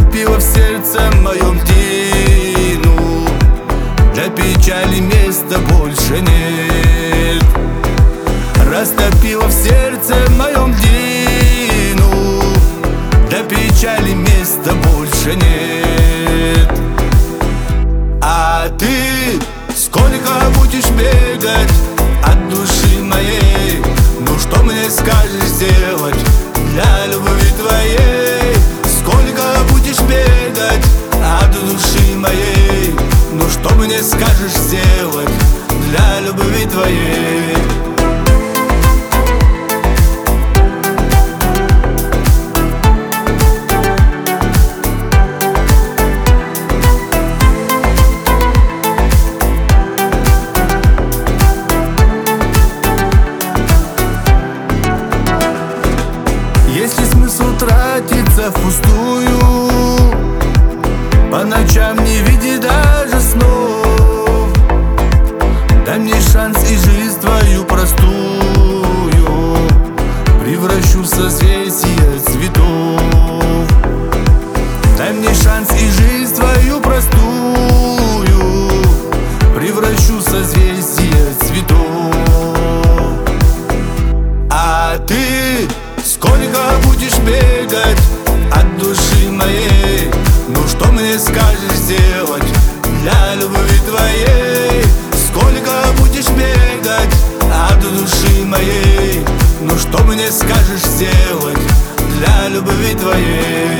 Растопила в сердце моем тину, для печали места больше нет. Растопила в сердце моем тину, для печали места больше нет. А ты сколько будешь бегать от души моей? Ну что мне скажешь сделать для любви твоей? Сколько будешь бегать от души моей? Ну что мне скажешь сделать для любви твоей? Есть ли смысл тратиться впустую, по ночам не видя даже снов? Дай мне шанс, и жизнь твою простую превращу в созвездие цветов. Дай мне шанс, и жизнь твою простую превращу в созвездие цветов. А ты сколько будешь бегать от души моей? Ну что мне скажешь сделать для любви твоей? Сколько будешь бегать от души моей? Ну что мне скажешь сделать для любви твоей?